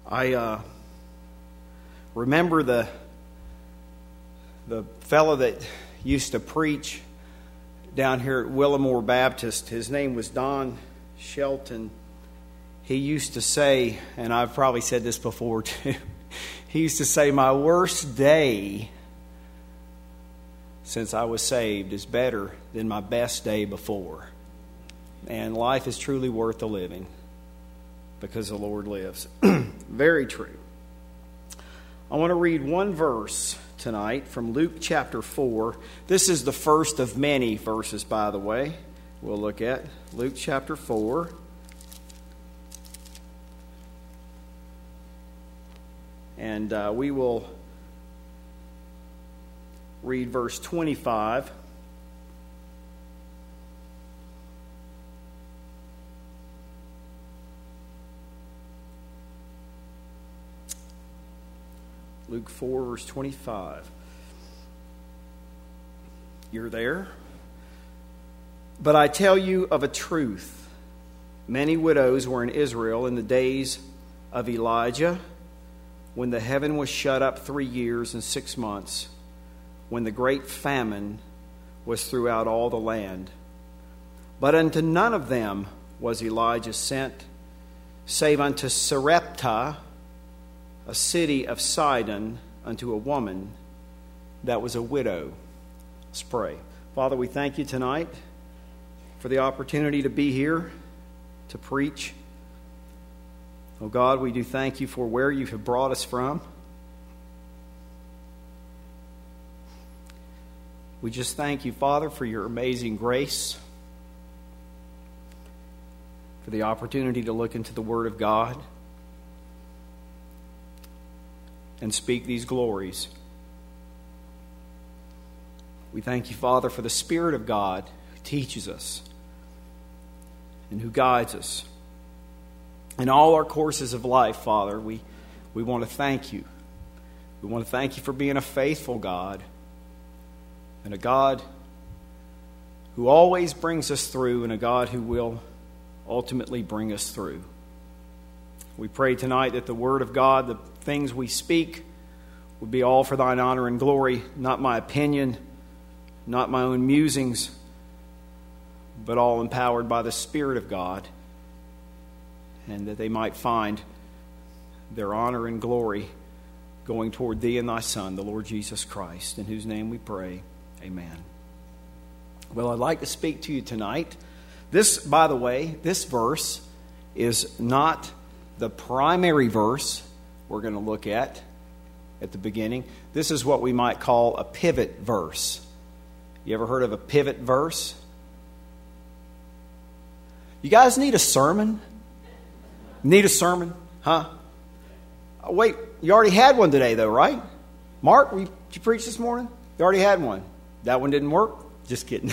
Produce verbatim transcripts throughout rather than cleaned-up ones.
I uh, remember the the fellow that used to preach down here at Willamore Baptist. His name was Don Shelton. He used to say, and I've probably said this before too, he used to say, my worst day since I was saved is better than my best day before. And life is truly worth the living because the Lord lives. Very true. I want to read one verse tonight from Luke chapter four. This is the first of many verses, by the way, we'll look at. Luke chapter four. And uh, we will read verse twenty-five. Luke four, verse twenty-five. You're there? But I tell you of a truth. Many widows were in Israel in the days of Elijah, when the heaven was shut up three years and six months, when the great famine was throughout all the land. But unto none of them was Elijah sent, save unto Sarepta, a city of Sidon, unto a woman that was a widow. Let's pray. Father, we thank you tonight for the opportunity to be here to preach. Oh God, we do thank you for where you have brought us from. We just thank you, Father, for your amazing grace, for the opportunity to look into the Word of God and speak these glories. We thank you, Father, for the Spirit of God who teaches us and who guides us. In all our courses of life, Father, we, we want to thank you. We want to thank you for being a faithful God and a God who always brings us through and a God who will ultimately bring us through. We pray tonight that the Word of God, the things we speak, would be all for thine honor and glory, not my opinion, not my own musings, but all empowered by the Spirit of God, and that they might find their honor and glory going toward thee and thy Son, the Lord Jesus Christ, in whose name we pray. Amen. Well, I'd like to speak to you tonight. This, by the way, this verse is not the primary verse we're going to look at at the beginning. This is what we might call a pivot verse. You ever heard of a pivot verse? You guys need a sermon? Need a sermon? Huh? Oh, wait, you already had one today though, right? Mark, did you preach this morning? You already had one. That one didn't work? Just kidding.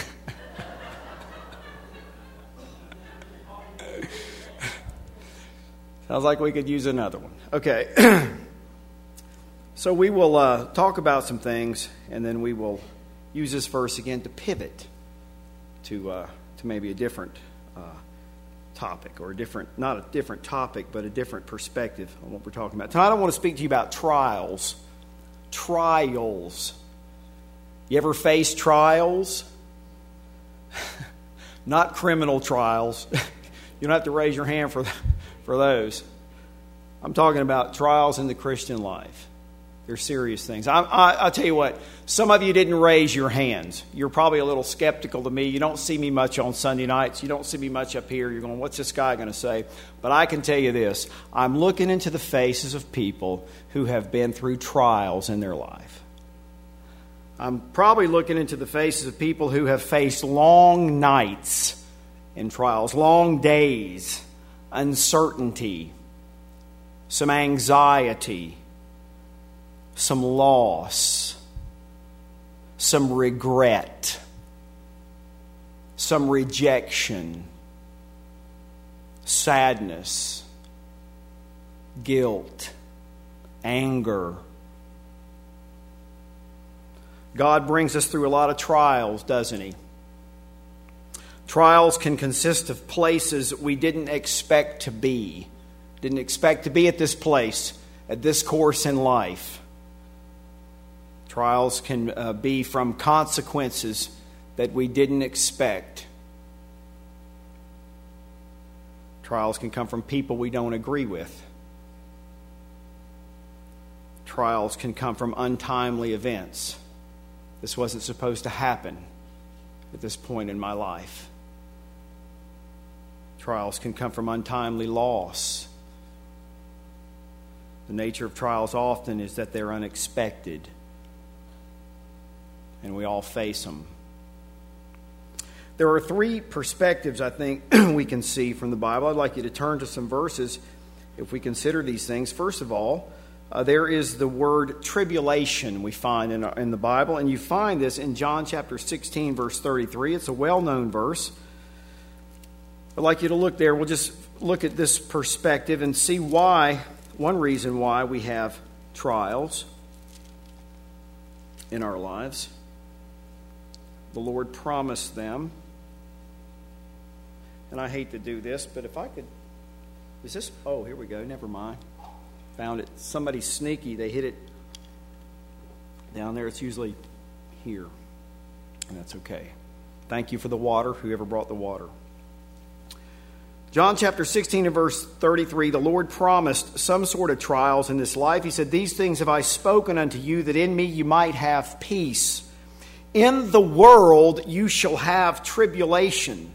Sounds like we could use another one. Okay. So we will uh, talk about some things, and then we will use this verse again to pivot to uh, to maybe a different uh, topic, or a different, not a different topic, but a different perspective on what we're talking about. Tonight I want to speak to you about trials. Trials. You ever face trials? Not criminal trials. You don't have to raise your hand for for those. I'm talking about trials in the Christian life. They're serious things. I, I, I'll tell you what, some of you didn't raise your hands. You're probably a little skeptical to me. You don't see me much on Sunday nights. You don't see me much up here. You're going, what's this guy going to say? But I can tell you this. I'm looking into the faces of people who have been through trials in their life. I'm probably looking into the faces of people who have faced long nights in trials, long days, uncertainty, some anxiety, some loss, some regret, some rejection, sadness, guilt, anger. God brings us through a lot of trials, doesn't He? Trials can consist of places we didn't expect to be Didn't expect to be at this place, at this course in life. Trials can uh, be from consequences that we didn't expect. Trials can come from people we don't agree with. Trials can come from untimely events. This wasn't supposed to happen at this point in my life. Trials can come from untimely loss. The nature of trials often is that they're unexpected, and we all face them. There are three perspectives, I think, we can see from the Bible. I'd like you to turn to some verses if we consider these things. First of all, uh, there is the word tribulation we find in, in the Bible, and you find this in John chapter sixteen, verse thirty-three. It's a well-known verse. I'd like you to look there. We'll just look at this perspective and see why, one reason why we have trials in our lives. The Lord promised them. And I hate to do this, but if I could... Is this... Oh, here we go. Never mind. Found it. Somebody's sneaky. They hit it down there. It's usually here. And that's okay. Thank you for the water, whoever brought the water. John chapter sixteen and verse thirty-three, the Lord promised some sort of trials in this life. He said, "These things have I spoken unto you, that in me you might have peace. In the world you shall have tribulation.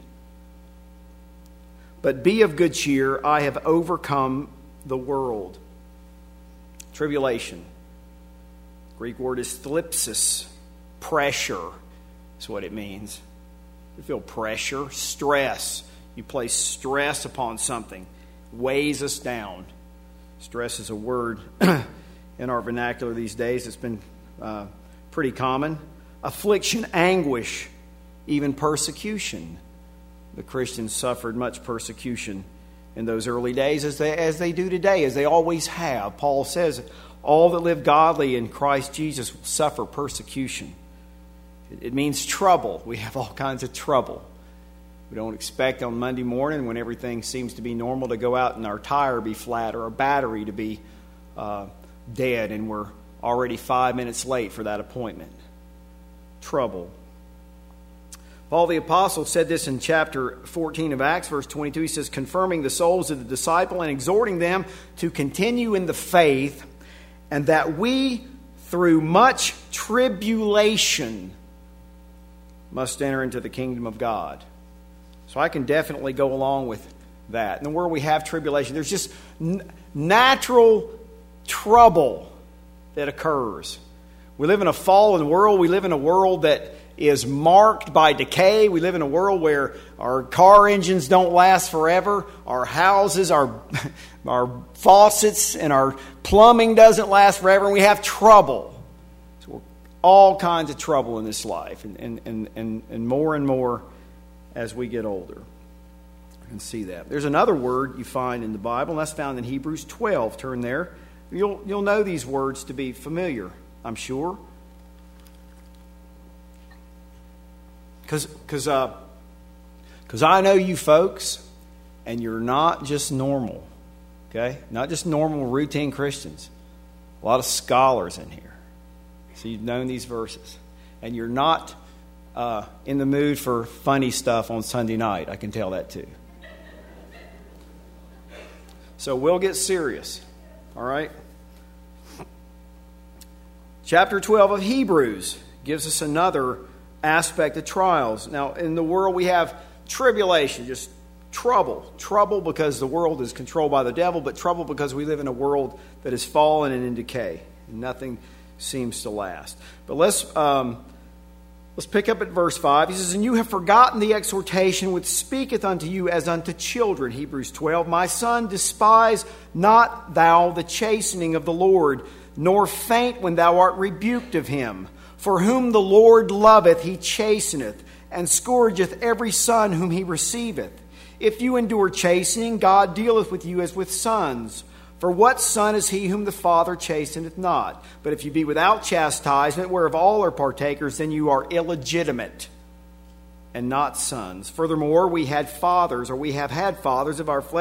But be of good cheer, I have overcome the world." Tribulation. Greek word is thlipsis. Pressure is what it means. You feel pressure, stress. You place stress upon something. Weighs us down. Stress is a word in our vernacular these days. It's been uh, pretty common. Affliction, anguish, even persecution. The Christians suffered much persecution in those early days, as they as they do today, as they always have. Paul says, all that live godly in Christ Jesus will suffer persecution. It, it means trouble. We have all kinds of trouble. We don't expect on Monday morning, when everything seems to be normal, to go out and our tire be flat or our battery to be uh, dead, and we're already five minutes late for that appointment. Trouble. Paul the Apostle said this in chapter fourteen of Acts, verse twenty-two. He says, confirming the souls of the disciple and exhorting them to continue in the faith, and that we, through much tribulation, must enter into the kingdom of God. So I can definitely go along with that. In the world we have tribulation. There's just n- natural trouble that occurs. We live in a fallen world. We live in a world that is marked by decay. We live in a world where our car engines don't last forever. Our houses, our, our faucets, and our plumbing doesn't last forever. And we have trouble. So we're all kinds of trouble in this life. And, and, and, and, and more and more as we get older. You can see that. There's another word you find in the Bible, and that's found in Hebrews twelve. Turn there. You'll, you'll know these words to be familiar, I'm sure. Because because uh, because I know you folks, and you're not just normal, okay? Not just normal, routine Christians. A lot of scholars in here. So you've known these verses. And you're not uh, in the mood for funny stuff on Sunday night. I can tell that too. So we'll get serious, all right? Chapter twelve of Hebrews gives us another aspect of trials. Now, in the world we have tribulation, just trouble. Trouble because the world is controlled by the devil, but trouble because we live in a world that is fallen and in decay. And nothing seems to last. But let's um, let's pick up at verse five. He says, "And you have forgotten the exhortation which speaketh unto you as unto children." Hebrews twelve. "My son, despise not thou the chastening of the Lord, nor faint when thou art rebuked of him. For whom the Lord loveth, he chasteneth, and scourgeth every son whom he receiveth. If you endure chastening, God dealeth with you as with sons. For what son is he whom the Father chasteneth not? But if you be without chastisement, whereof all are partakers, then you are illegitimate, and not sons. Furthermore, we had fathers, or we have had fathers of our flesh,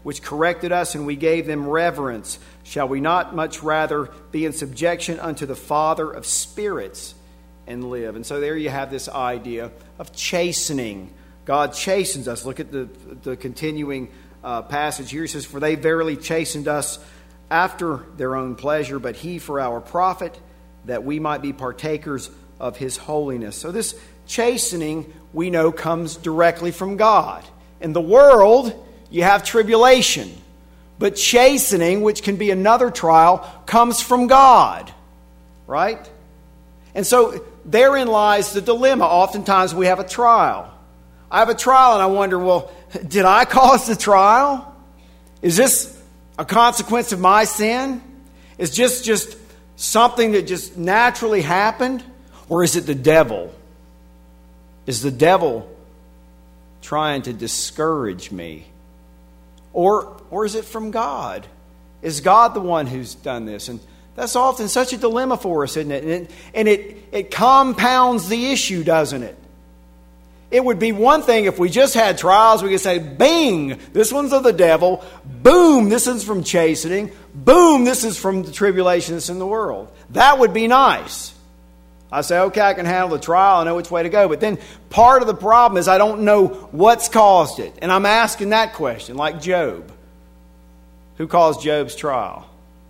which corrected us, and we gave them reverence. Shall we not much rather be in subjection unto the Father of spirits and live? And so there you have this idea of chastening. God chastens us. Look at the, the continuing uh, passage here. He says, for they verily chastened us after their own pleasure, but he for our profit, that we might be partakers of his holiness. So this chastening, we know, comes directly from God. In the world, you have tribulation. But chastening, which can be another trial, comes from God. Right? And so therein lies the dilemma. Oftentimes we have a trial. I have a trial and I wonder, well, did I cause the trial? Is this a consequence of my sin? Is just just something that just naturally happened? Or is it the devil? Is the devil trying to discourage me? Or, or is it from God? Is God the one who's done this? And that's often such a dilemma for us, isn't it? And it, and it, it compounds the issue, doesn't it? It would be one thing if we just had trials. We could say, bing, this one's of the devil. Boom, this one's from chastening. Boom, this is from the tribulation that's in the world. That would be nice. I say, okay, I can handle the trial. I know which way to go. But then part of the problem is I don't know what's caused it. And I'm asking that question, like Job. Who caused Job's trial?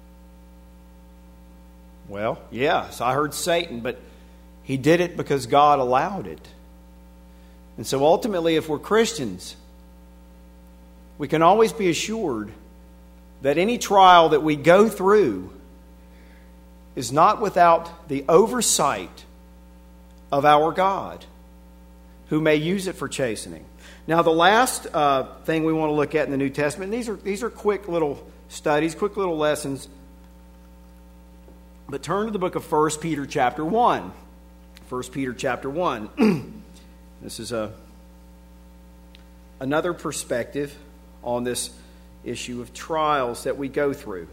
Well, yes, I heard Satan, but he did it because God allowed it. And so ultimately, if we're Christians, we can always be assured that any trial that we go through is not without the oversight of our God, who may use it for chastening. Now, the last uh, thing we want to look at in the New Testament, and these are these are quick little studies, quick little lessons. But turn to the book of First Peter chapter one. First Peter chapter one. This is a another perspective on this issue of trials that we go through.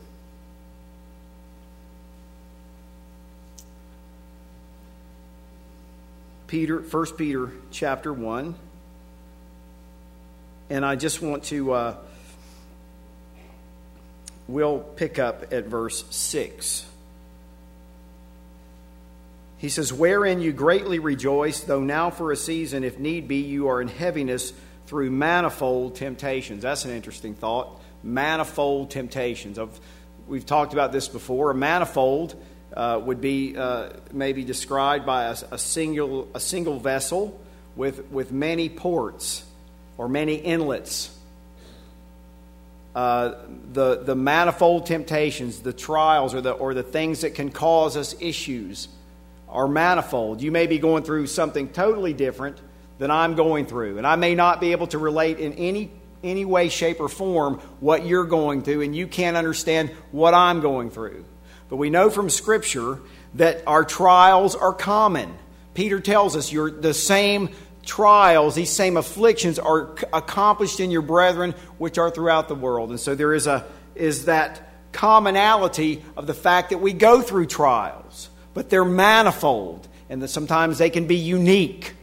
Peter, First Peter chapter one. And I just want to, uh, we'll pick up at verse six. He says, wherein you greatly rejoice, though now for a season, if need be, you are in heaviness through manifold temptations. That's an interesting thought. Manifold temptations. I've, we've talked about this before. A manifold uh, would be uh, maybe described by a, a single a single vessel with with many ports or many inlets. Uh, the the manifold temptations, the trials, or the or the things that can cause us issues are manifold. You may be going through something totally different than I'm going through, and I may not be able to relate in any any way, shape, or form what you're going through, and you can't understand what I'm going through. But we know from Scripture that our trials are common. Peter tells us you're the same trials, these same afflictions are accomplished in your brethren which are throughout the world. And so there is a is that commonality of the fact that we go through trials. But they're manifold, and that sometimes they can be unique.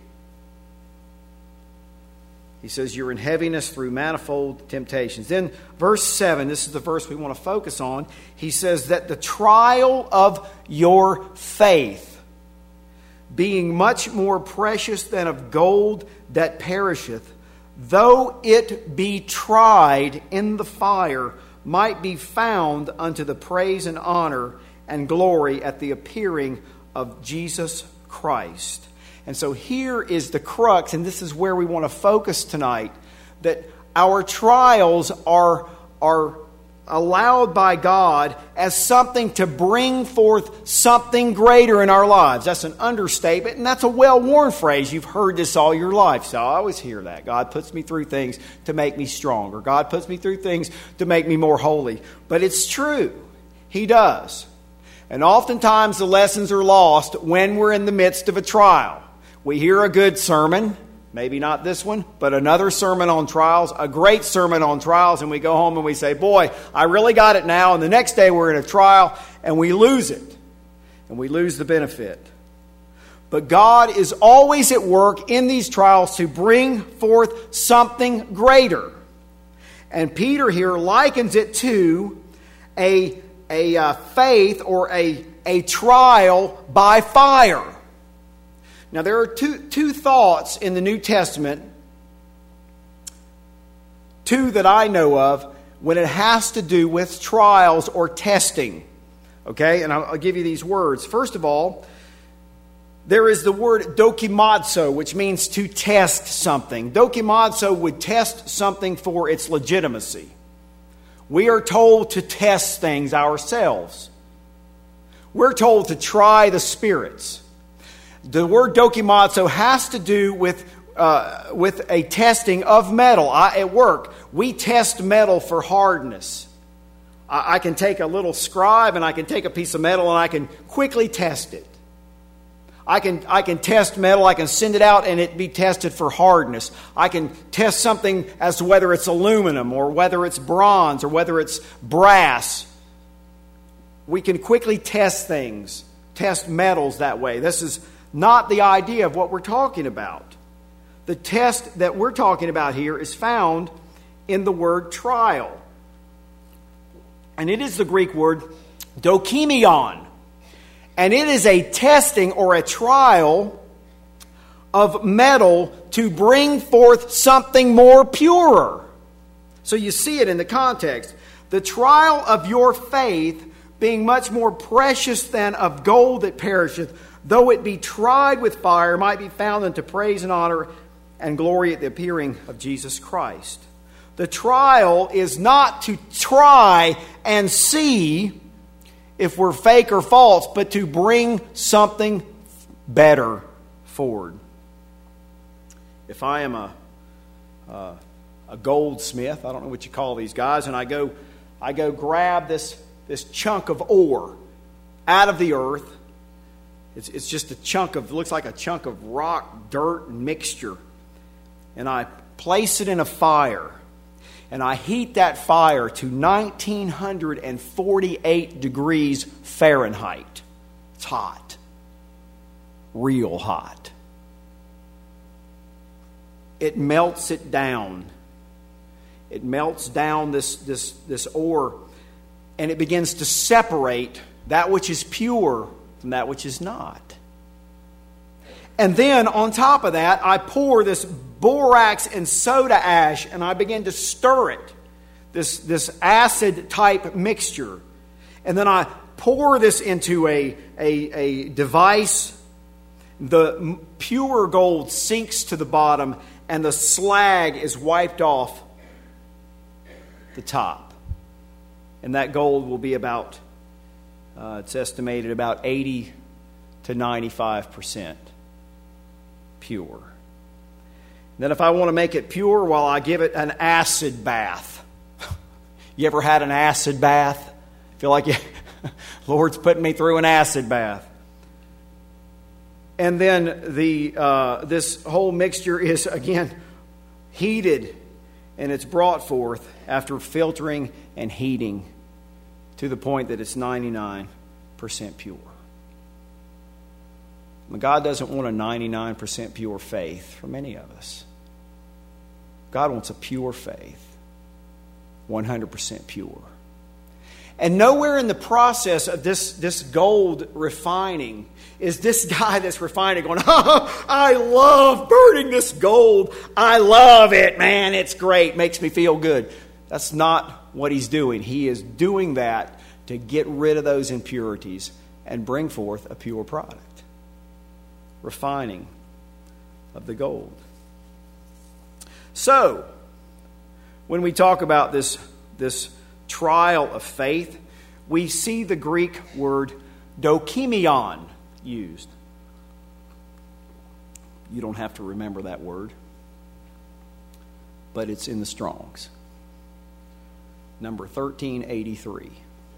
He says you're in heaviness through manifold temptations. Then verse seven, this is the verse we want to focus on. He says that the trial of your faith, being much more precious than of gold that perisheth, though it be tried in the fire, might be found unto the praise and honor and glory at the appearing of Jesus Christ. And so here is the crux, and this is where we want to focus tonight, that our trials are, are allowed by God as something to bring forth something greater in our lives. That's an understatement, and that's a well-worn phrase. You've heard this all your life, so I always hear that. God puts me through things to make me stronger. God puts me through things to make me more holy. But it's true. He does. And oftentimes the lessons are lost when we're in the midst of a trial. We hear a good sermon, maybe not this one, but another sermon on trials, a great sermon on trials, and we go home and we say, boy, I really got it now, and the next day we're in a trial, and we lose it, and we lose the benefit. But God is always at work in these trials to bring forth something greater. And Peter here likens it to a, a uh, faith or a, a trial by fire. Now, there are two, two thoughts in the New Testament, two that I know of, when it has to do with trials or testing. Okay, and I'll, I'll give you these words. First of all, there is the word dokimazo, which means to test something. Dokimazo would test something for its legitimacy. We are told to test things ourselves. We're told to try the spirits. The word dokimazo has to do with uh, with a testing of metal. I, at work, we test metal for hardness. I, I can take a little scribe and I can take a piece of metal and I can quickly test it. I can I can test metal, I can send it out and it be tested for hardness. I can test something as to whether it's aluminum or whether it's bronze or whether it's brass. We can quickly test things, test metals that way. This is not the idea of what we're talking about. The test that we're talking about here is found in the word trial. And it is the Greek word dokimion. And it is a testing or a trial of metal to bring forth something more pure. So you see it in the context. The trial of your faith being much more precious than of gold that perisheth, though it be tried with fire, might be found unto praise and honor and glory at the appearing of Jesus Christ. The trial is not to try and see if we're fake or false, but to bring something better forward. If I am a uh, a goldsmith, I don't know what you call these guys, and I go I go grab this this chunk of ore out of the earth. It's it's just a chunk of, it looks like a chunk of rock, dirt, and mixture. And I place it in a fire. And I heat that fire to nineteen forty-eight degrees Fahrenheit. It's hot. Real hot. It melts it down. It melts down this, this, this ore, and it begins to separate that which is pure from that which is not. And then on top of that, I pour this borax and soda ash and I begin to stir it, this, this acid type mixture. And then I pour this into a, a, a device. The pure gold sinks to the bottom and the slag is wiped off the top. And that gold will be about, uh, it's estimated about eighty to ninety-five percent pure. Then if I want to make it pure, well, I give it an acid bath. You ever had an acid bath? Feel like you, Lord's putting me through an acid bath. And then the uh, this whole mixture is again heated, and it's brought forth after filtering and heating to the point that it's ninety-nine percent pure. God doesn't want a ninety-nine percent pure faith from any of us. God wants a pure faith, one hundred percent pure. And nowhere in the process of this, this gold refining is this guy that's refining going, oh, I love burning this gold. I love it, man. It's great. Makes me feel good. That's not what he's doing. He is doing that to get rid of those impurities and bring forth a pure product. Refining of the gold. So, when we talk about this, this trial of faith, we see the Greek word dokimion used. You don't have to remember that word, but it's in the Strong's. Number thirteen eighty-three.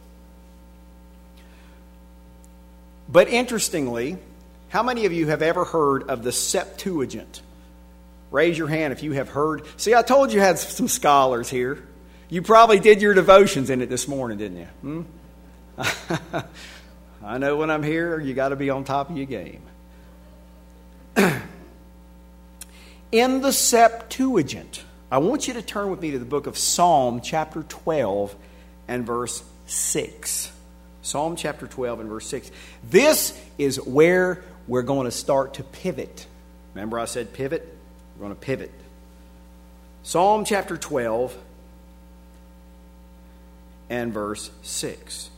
But interestingly, how many of you have ever heard of the Septuagint? Raise your hand if you have heard. See, I told you I had some scholars here. You probably did your devotions in it this morning, didn't you? Hmm? I know when I'm here, you got to be on top of your game. In the Septuagint, I want you to turn with me to the book of Psalm chapter twelve and verse six. Psalm chapter twelve and verse six. This is where we're going to start to pivot. Remember I said pivot? We're going to pivot. Psalm chapter twelve and verse six.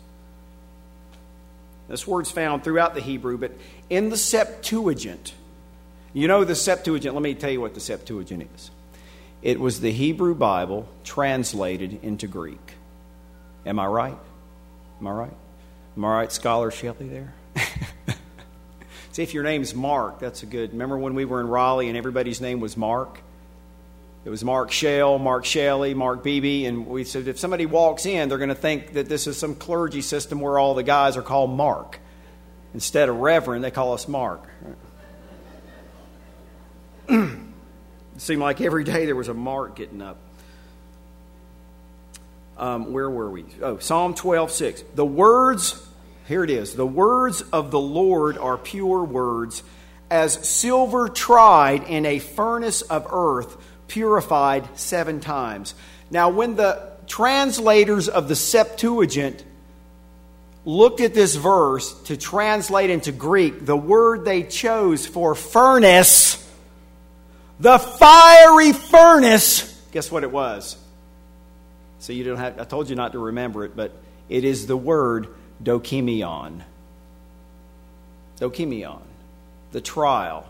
This word's found throughout the Hebrew, but in the Septuagint. You know the Septuagint, let me tell you what the Septuagint is. It was the Hebrew Bible translated into Greek. Am I right? Am I right? Am I right, Scholar Shelley there? See, if your name's Mark, that's a good... Remember when we were in Raleigh and everybody's name was Mark? It was Mark Shell, Mark Shelley, Mark Beebe, and we said if somebody walks in, they're going to think that this is some clergy system where all the guys are called Mark. Instead of Reverend, they call us Mark. It seemed like every day there was a Mark getting up. Um, where were we? Oh, Psalm twelve six. The words, here it is. The words of the Lord are pure words, as silver tried in a furnace of earth, purified seven times. Now, when the translators of the Septuagint looked at this verse to translate into Greek, the word they chose for furnace, the fiery furnace, guess what it was? So you don't have, I told you not to remember it, but it is the word dokimion. Dokimion, the trial.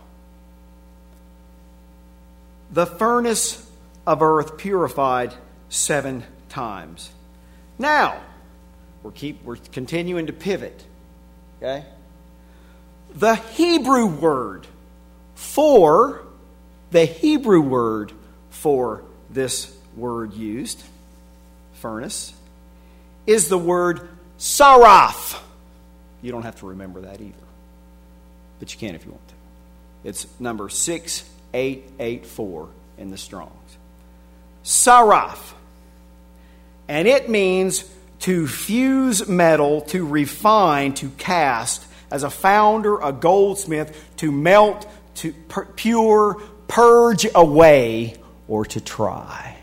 The furnace of earth purified seven times. Now, we're keep we're continuing to pivot. Okay? The Hebrew word for the Hebrew word for this word used, furnace, is the word saraf. You don't have to remember that either, but you can if you want to. It's number six eight eight four in the Strong's. Saraf. And it means to fuse metal, to refine, to cast, as a founder, a goldsmith, to melt, to pur- pure, purge away, or to try.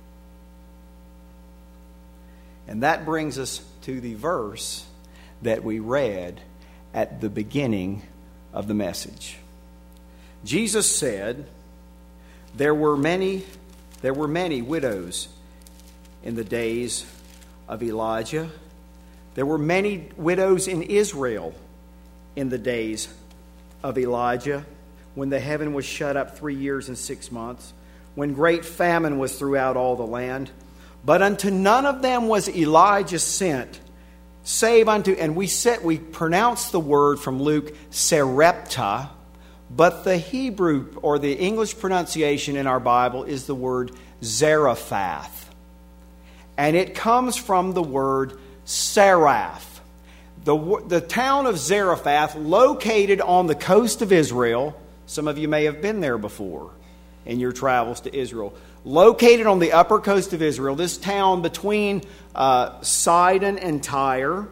And that brings us to the verse that we read at the beginning of the message. Jesus said, there were many, there were many widows in the days of Elijah. There were many widows in Israel in the days of Elijah, when the heaven was shut up three years and six months, when great famine was throughout all the land. But unto none of them was Elijah sent, save unto, and we said we pronounced the word from Luke, Sarepta, but the Hebrew or the English pronunciation in our Bible is the word Zarephath. And it comes from the word Seraph. The, the town of Zarephath, located on the coast of Israel. Some of you may have been there before in your travels to Israel. Located on the upper coast of Israel, this town between uh, Sidon and Tyre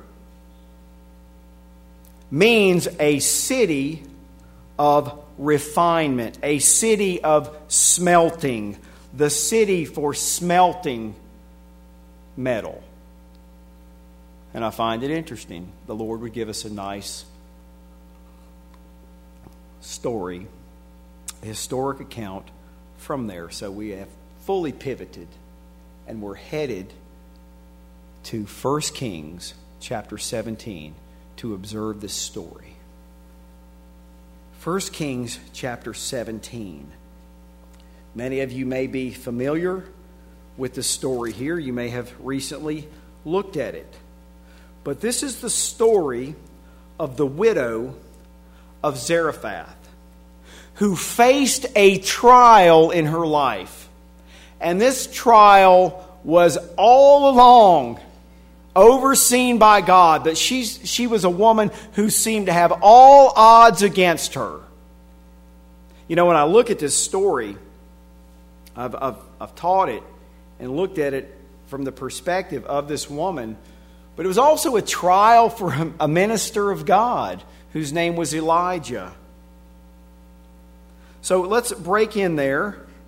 means a city of refinement, a city of smelting, the city for smelting metal. And I find it interesting. The Lord would give us a nice story, a historic account from there. So we have fully pivoted and we're headed to First Kings chapter seventeen to observe this story. First Kings chapter seventeen. Many of you may be familiar with the story here. You may have recently looked at it. But this is the story of the widow of Zarephath, who faced a trial in her life. And this trial was all along overseen by God, but she's, she was a woman who seemed to have all odds against her. You know, when I look at this story, I've, I've, I've taught it and looked at it from the perspective of this woman, but it was also a trial for a minister of God whose name was Elijah. So let's break in there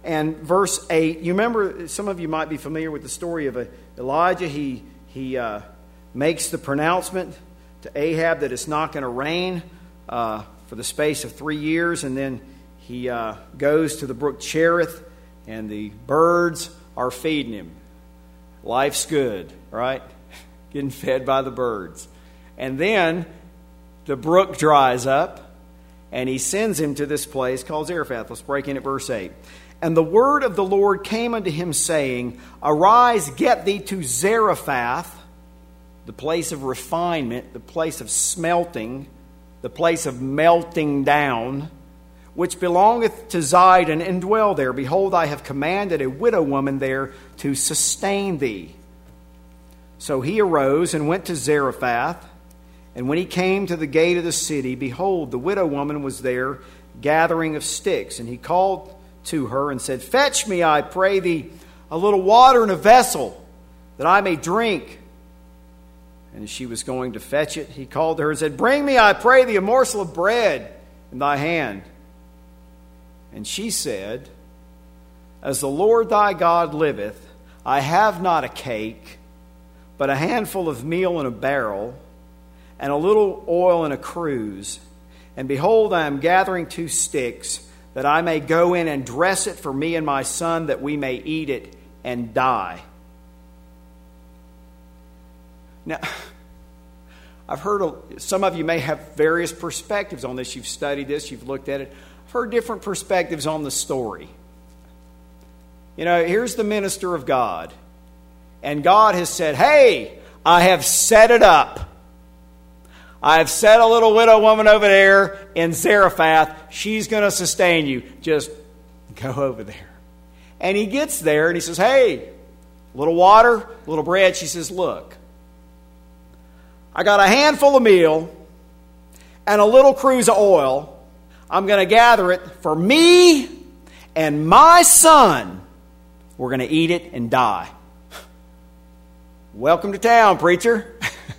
and verse eight. You remember, some of you might be familiar with the story of Elijah. He, he uh, makes the pronouncement to Ahab that it's not going to rain uh, for the space of three years. And then he uh, goes to the brook Cherith, and the birds are feeding him. Life's good, right? Getting fed by the birds. And then the brook dries up, and he sends him to this place called Zarephath. Let's break in at verse eight. And the word of the Lord came unto him, saying, Arise, get thee to Zarephath, the place of refinement, the place of smelting, the place of melting down, which belongeth to Zidon, and dwell there. Behold, I have commanded a widow woman there to sustain thee. So he arose and went to Zarephath. And when he came to the gate of the city, behold, the widow woman was there gathering of sticks. And he called to her and said, Fetch me, I pray thee, a little water in a vessel, that I may drink. And as she was going to fetch it, he called to her and said, Bring me, I pray thee, a morsel of bread in thy hand. And she said, As the Lord thy God liveth, I have not a cake, but a handful of meal in a barrel, and a little oil in a cruse. And behold, I am gathering two sticks, that I may go in and dress it for me and my son, that we may eat it and die. Now, I've heard, some of you may have various perspectives on this. You've studied this, you've looked at it. I've heard different perspectives on the story. You know, here's the minister of God. And God has said, Hey, I have set it up. I have set a little widow woman over there in Zarephath. She's going to sustain you. Just go over there. And he gets there and he says, Hey, a little water, a little bread. She says, Look, I got a handful of meal and a little cruse of oil. I'm going to gather it for me and my son. We're going to eat it and die. Welcome to town, preacher.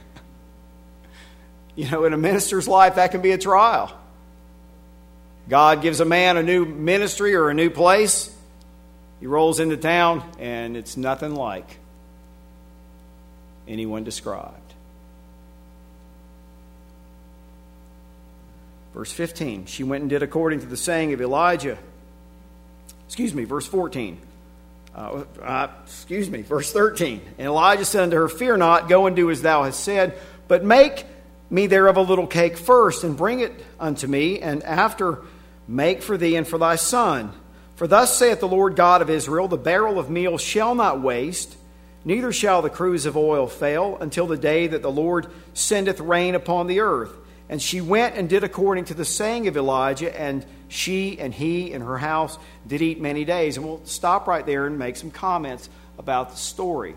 You know, in a minister's life, that can be a trial. God gives a man a new ministry or a new place. He rolls into town, and it's nothing like anyone described. Verse fifteen, she went and did according to the saying of Elijah. Excuse me, verse fourteen. Uh, uh, excuse me, verse thirteen. And Elijah said unto her, Fear not, go and do as thou hast said, but make me thereof a little cake first, and bring it unto me, and after make for thee and for thy son. For thus saith the Lord God of Israel, The barrel of meal shall not waste, neither shall the cruse of oil fail, until the day that the Lord sendeth rain upon the earth. And she went and did according to the saying of Elijah, and she and he and her house did eat many days. And we'll stop right there and make some comments about the story.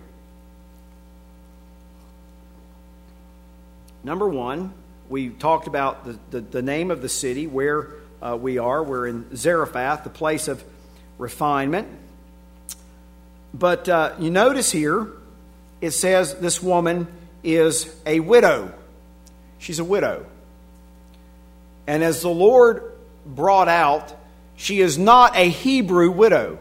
Number one, we talked about the, the, the name of the city, where uh, we are. We're in Zarephath, the place of refinement. But uh, you notice here, it says this woman is a widow. She's a widow. And as the Lord brought out, she is not a Hebrew widow.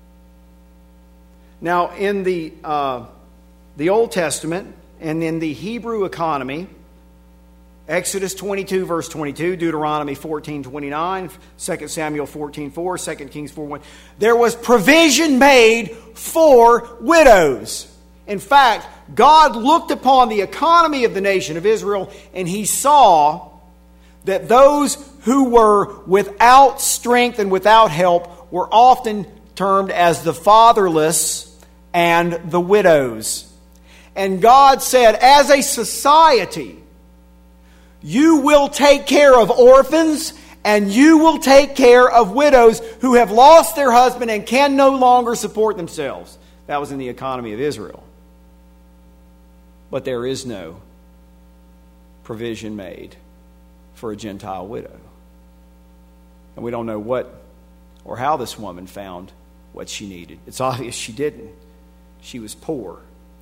Now, in the uh, the Old Testament and in the Hebrew economy, Exodus twenty-two, verse twenty-two, Deuteronomy fourteen, twenty-nine, Second Samuel fourteen, four, Second Kings four, one, there was provision made for widows. In fact, God looked upon the economy of the nation of Israel, and He saw that those who were without strength and without help were often termed as the fatherless and the widows. And God said, as a society, you will take care of orphans and you will take care of widows who have lost their husband and can no longer support themselves. That was in the economy of Israel. But there is no provision made for a Gentile widow. And we don't know what or how this woman found what she needed. It's obvious she didn't. She was poor.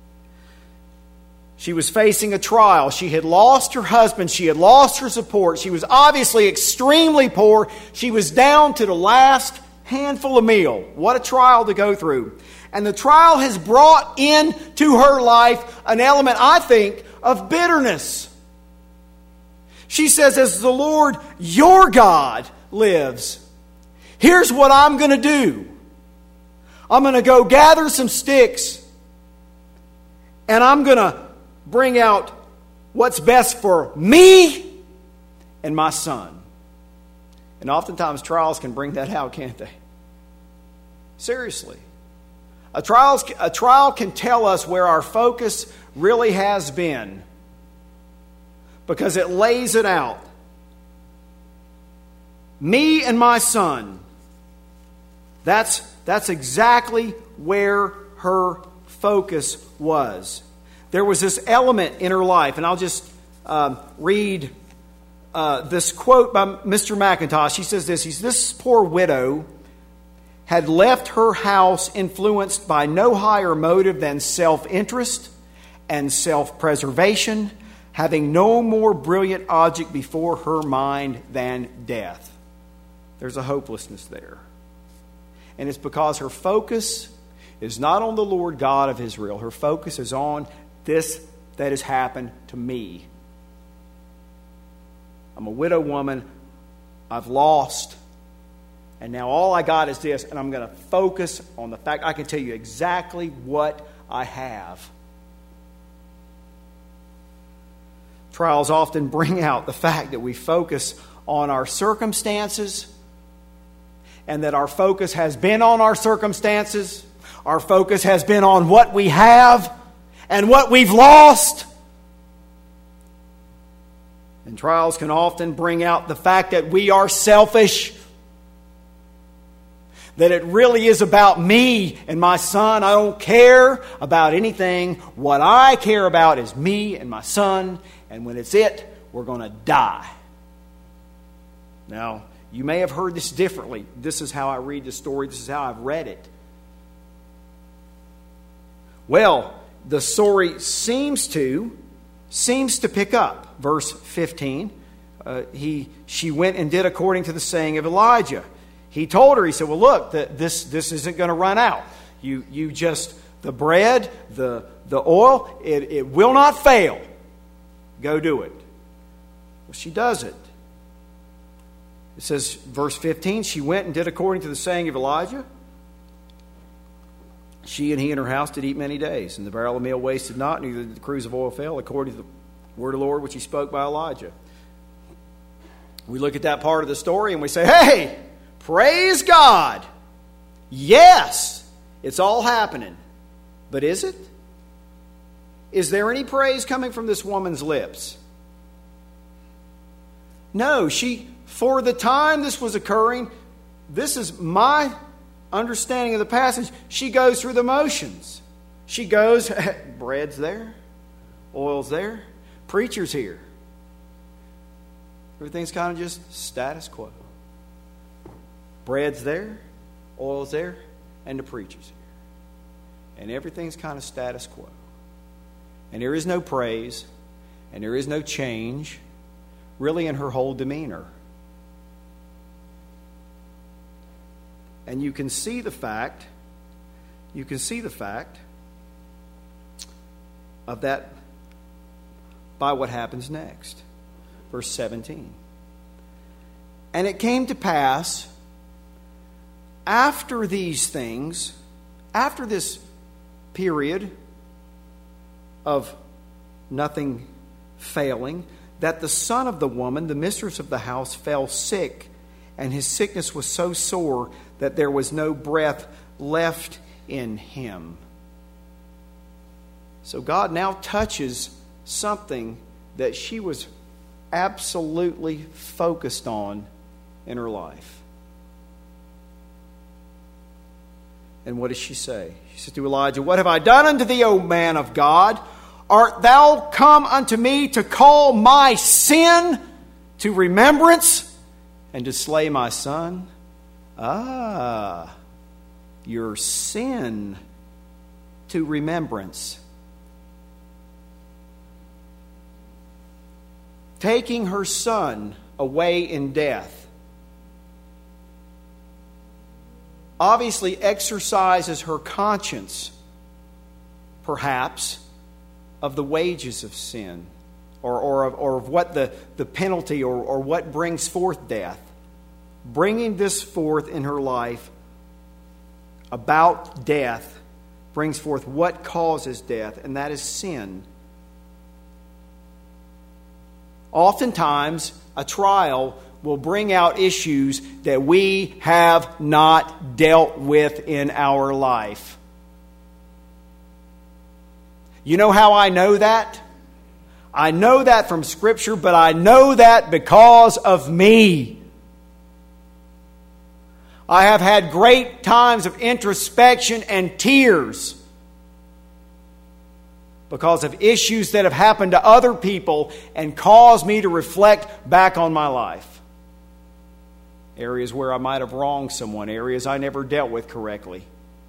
She was facing a trial. She had lost her husband. She had lost her support. She was obviously extremely poor. She was down to the last handful of meal. What a trial to go through. And the trial has brought into her life an element, I think, of bitterness. She says, as the Lord your God lives, here's what I'm going to do. I'm going to go gather some sticks, and I'm going to bring out what's best for me and my son. And oftentimes trials can bring that out, can't they? Seriously. A, trials, a trial can tell us where our focus really has been, because it lays it out. Me and my son. That's, that's exactly where her focus was. There was this element in her life, and I'll just um, read uh, this quote by Mister McIntosh. He says this, he's, this poor widow had left her house influenced by no higher motive than self-interest and self-preservation, having no more brilliant object before her mind than death. There's a hopelessness there. And it's because her focus is not on the Lord God of Israel. Her focus is on this that has happened to me. I'm a widow woman. I've lost. And now all I got is this, and I'm going to focus on the fact I can tell you exactly what I have. Trials often bring out the fact that we focus on our circumstances, and that our focus has been on our circumstances. Our focus has been on what we have and what we've lost. And trials can often bring out the fact that we are selfish. That it really is about me and my son. I don't care about anything. What I care about is me and my son. And when it's it, we're going to die. Now, you may have heard this differently. This is how I read the story. This is how I've read it. Well, the story seems to, seems to pick up. Verse fifteen. Uh, he, she went and did according to the saying of Elijah. He told her, he said, well, look, the, this, this isn't going to run out. You, you just, the bread, the, the oil, it, it will not fail. Go do it. Well, she does it. It says, verse fifteen, she went and did according to the saying of Elijah. She and he and her house did eat many days, and the barrel of meal wasted not, neither did the cruse of oil fail, according to the word of the Lord which he spoke by Elijah. We look at that part of the story and we say, hey, praise God. Yes, it's all happening. But is it? Is there any praise coming from this woman's lips? No, she, for the time this was occurring, this is my understanding of the passage, she goes through the motions. She goes, bread's there, oil's there, preacher's here. Everything's kind of just status quo. Bread's there, oil's there, and the preacher's here. And everything's kind of status quo. And there is no praise, and there is no change, really, in her whole demeanor. And you can see the fact, you can see the fact of that by what happens next. Verse seventeen. And it came to pass, after these things, after this period of nothing failing, that the son of the woman, the mistress of the house, fell sick, and his sickness was so sore that there was no breath left in him. So God now touches something that she was absolutely focused on in her life. And what does she say? She said to Elijah, what have I done unto thee, O man of God? Art thou come unto me to call my sin to remembrance and to slay my son? Ah, your sin to remembrance. Taking her son away in death. obviously exercises her conscience, perhaps, of the wages of sin, or, or, of, or of what the, the penalty or, or what brings forth death. Bringing this forth in her life about death brings forth what causes death, and that is sin. Oftentimes, a trial will bring out issues that we have not dealt with in our life. You know how I know that? I know that from Scripture, but I know that because of me. I have had great times of introspection and tears because of issues that have happened to other people and caused me to reflect back on my life. Areas where I might have wronged someone, areas I never dealt with correctly.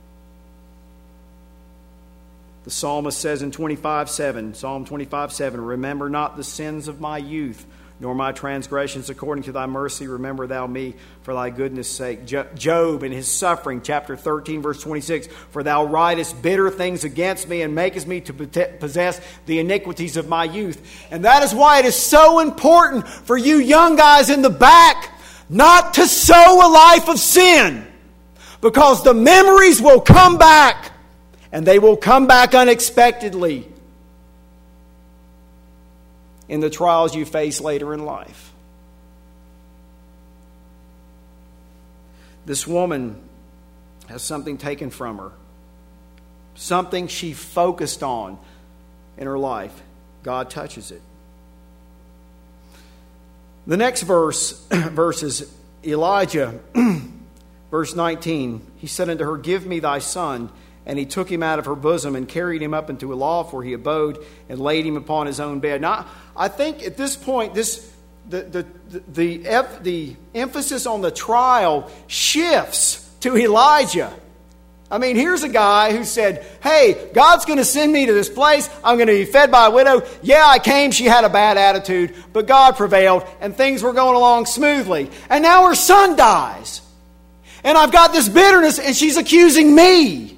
The psalmist says in twenty-five seven, Psalm twenty-five seven, remember not the sins of my youth, nor my transgressions according to thy mercy. Remember thou me for thy goodness' sake. Job in his suffering, chapter thirteen, verse twenty-six, for thou writest bitter things against me and makest me to possess the iniquities of my youth. And that is why it is so important for you young guys in the back not to sow a life of sin, because the memories will come back, and they will come back unexpectedly in the trials you face later in life. This woman has something taken from her, something she focused on in her life. God touches it. The next verse, verse is Elijah, verse nineteen. He said unto her, give me thy son. And he took him out of her bosom and carried him up into a loft where he abode and laid him upon his own bed. Now, I think at this point, this the the the, the, the emphasis on the trial shifts to Elijah. I mean, here's a guy who said, hey, God's going to send me to this place. I'm going to be fed by a widow. Yeah, I came. She had a bad attitude, but God prevailed and things were going along smoothly. And now her son dies. And I've got this bitterness and she's accusing me.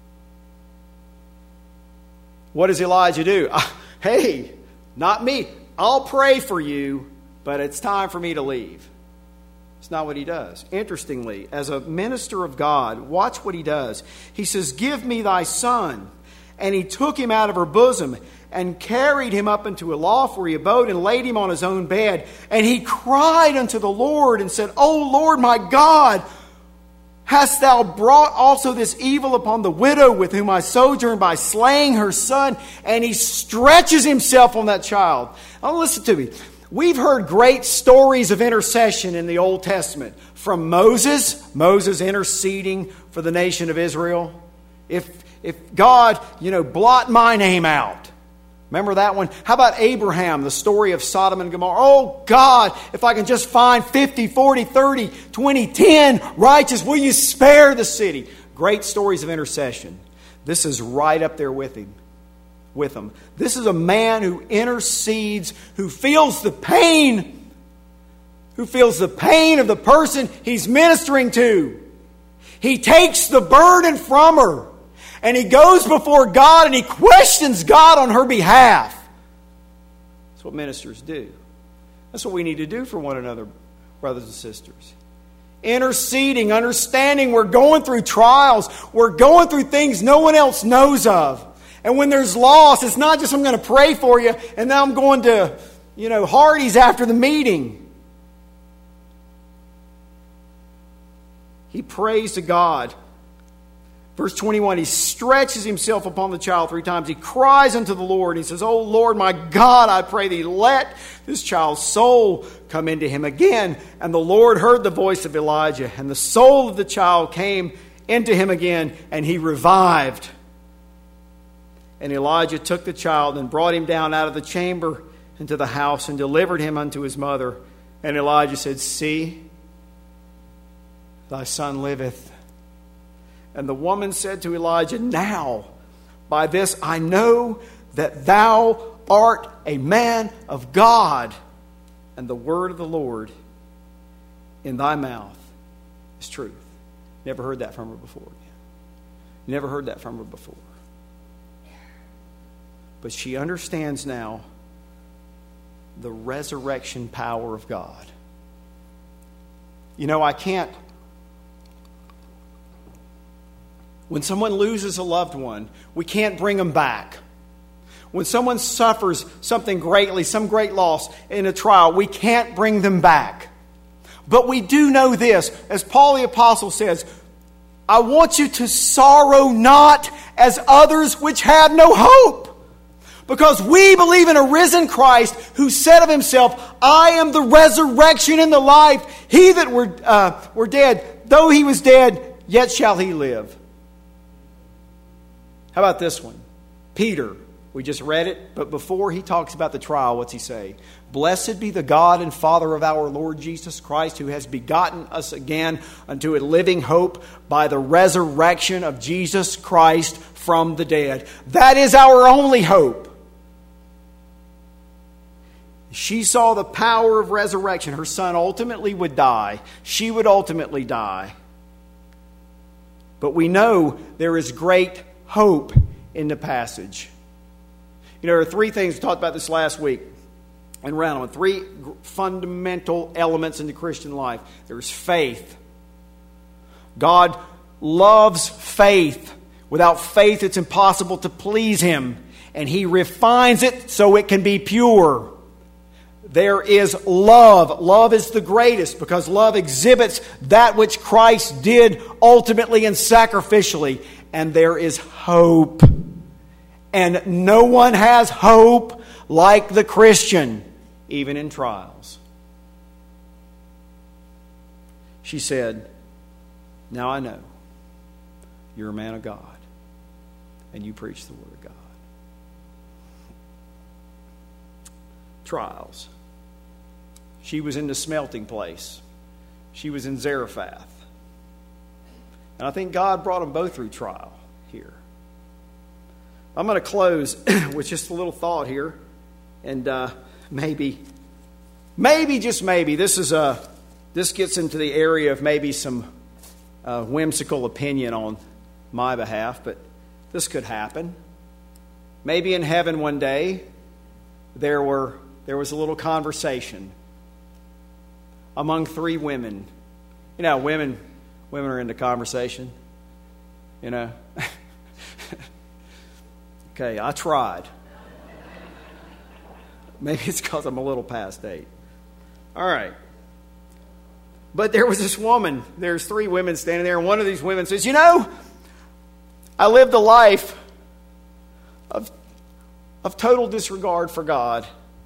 What does Elijah do? Hey, not me. I'll pray for you, but it's time for me to leave. It's not what he does. Interestingly, as a minister of God, watch what he does. He says, give me thy son. And he took him out of her bosom and carried him up into a loft where he abode and laid him on his own bed. And he cried unto the Lord and said, O Lord my God, hast thou brought also this evil upon the widow with whom I sojourn by slaying her son? And he stretches himself on that child. Now listen to me. We've heard great stories of intercession in the Old Testament. From Moses, Moses interceding for the nation of Israel. If, if God, you know, blot my name out. Remember that one? How about Abraham, the story of Sodom and Gomorrah? Oh God, if I can just find fifty, forty, thirty, twenty, ten righteous, will you spare the city? Great stories of intercession. This is right up there with him. With him. This is a man who intercedes, who feels the pain, who feels the pain of the person he's ministering to. He takes the burden from her. And he goes before God and he questions God on her behalf. That's what ministers do. That's what we need to do for one another, brothers and sisters. Interceding, understanding we're going through trials. We're going through things no one else knows of. And when there's loss, it's not just I'm going to pray for you and then I'm going to, you know, Hardee's after the meeting. He prays to God. Verse twenty-one, he stretches himself upon the child three times. He cries unto the Lord. He says, O Lord, my God, I pray thee, let this child's soul come into him again. And the Lord heard the voice of Elijah, and the soul of the child came into him again, and he revived. And Elijah took the child and brought him down out of the chamber into the house and delivered him unto his mother. And Elijah said, see, thy son liveth. And the woman said to Elijah, now, by this I know that thou art a man of God, and the word of the Lord in thy mouth is truth. Never heard that from her before. You never heard that from her before. But she understands now the resurrection power of God. You know, I can't... When someone loses a loved one, we can't bring them back. When someone suffers something greatly, some great loss in a trial, we can't bring them back. But we do know this, as Paul the Apostle says, I want you to sorrow not as others which have no hope. Because we believe in a risen Christ who said of himself, I am the resurrection and the life. He that were, uh, were dead, though he was dead, yet shall he live. How about this one? Peter. We just read it, but before he talks about the trial, what's he say? Blessed be the God and Father of our Lord Jesus Christ, who has begotten us again unto a living hope by the resurrection of Jesus Christ from the dead. That is our only hope. She saw the power of resurrection. Her son ultimately would die. She would ultimately die. But we know there is great hope in the passage. You know, there are three things, we talked about this last week, and round on three fundamental elements in the Christian life. There's faith. God loves faith. Without faith, it's impossible to please Him. And He refines it so it can be pure. There is love. Love is the greatest because love exhibits that which Christ did ultimately and sacrificially. And there is hope. And no one has hope like the Christian, even in trials. She said, now I know you're a man of God and you preach the Word of God. Trials. She was in the smelting place. She was in Zarephath. And I think God brought them both through trial here. I'm going to close with just a little thought here. And uh, maybe, maybe, just maybe, this is a, this gets into the area of maybe some uh, whimsical opinion on my behalf, but this could happen. Maybe in heaven one day, there were there was a little conversation among three women. You know, women, women are into conversation. You know. Okay, I tried. Maybe it's because I'm a little past eight. All right. But there was this woman. There's three women standing there, and one of these women says, you know, I lived a life of, of total disregard for God.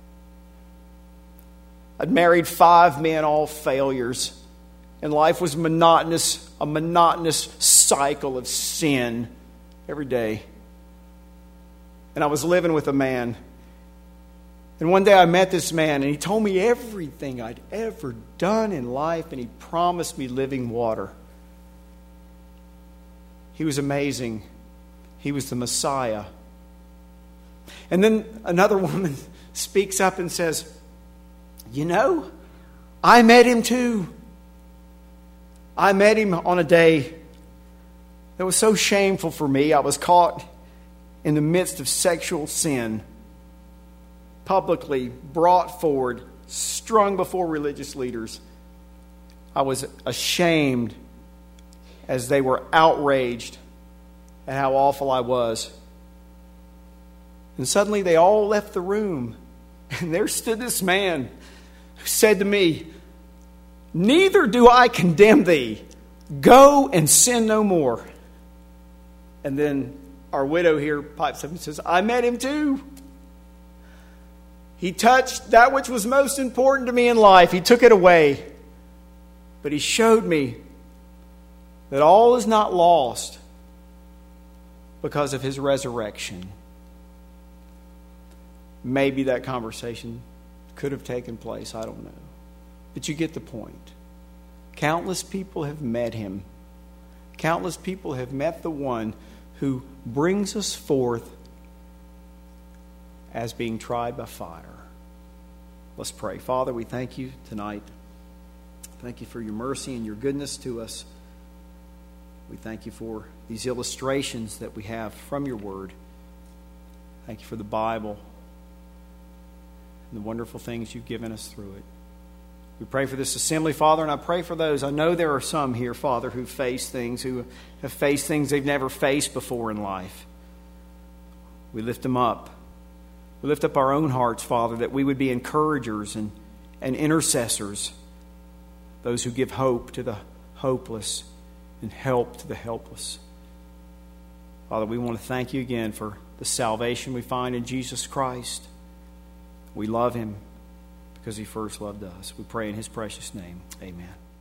I'd married five men, all failures. And life was monotonous, a monotonous cycle of sin every day. And I was living with a man. And one day I met this man, and he told me everything I'd ever done in life, and he promised me living water. He was amazing. He was the Messiah. And then another woman speaks up and says, you know, I met him too. I met him on a day that was so shameful for me. I was caught in the midst of sexual sin, publicly brought forward, strung before religious leaders. I was ashamed as they were outraged at how awful I was. And suddenly they all left the room. And there stood this man who said to me, neither do I condemn thee. Go and sin no more. And then our widow here pipes up and says, I met him too. He touched that which was most important to me in life. He took it away. But he showed me that all is not lost because of his resurrection. Maybe that conversation could have taken place. I don't know. But you get the point. Countless people have met him. Countless people have met the one who brings us forth as being tried by fire. Let's pray. Father, we thank you tonight. Thank you for your mercy and your goodness to us. We thank you for these illustrations that we have from your word. Thank you for the Bible and the wonderful things you've given us through it. We pray for this assembly, Father, and I pray for those. I know there are some here, Father, who face things, who have faced things they've never faced before in life. We lift them up. We lift up our own hearts, Father, that we would be encouragers and, and intercessors, those who give hope to the hopeless and help to the helpless. Father, we want to thank you again for the salvation we find in Jesus Christ. We love him because he first loved us. We pray in his precious name. Amen.